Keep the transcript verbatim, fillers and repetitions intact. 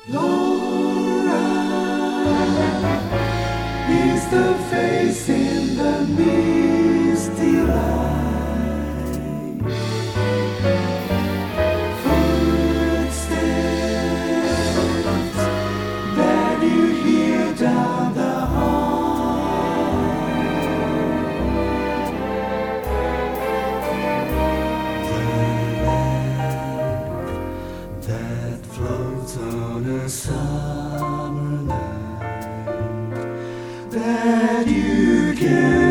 Laura is the face in the misty light. Footsteps that you hear down the hall. The lamp that floats on a summer night that you can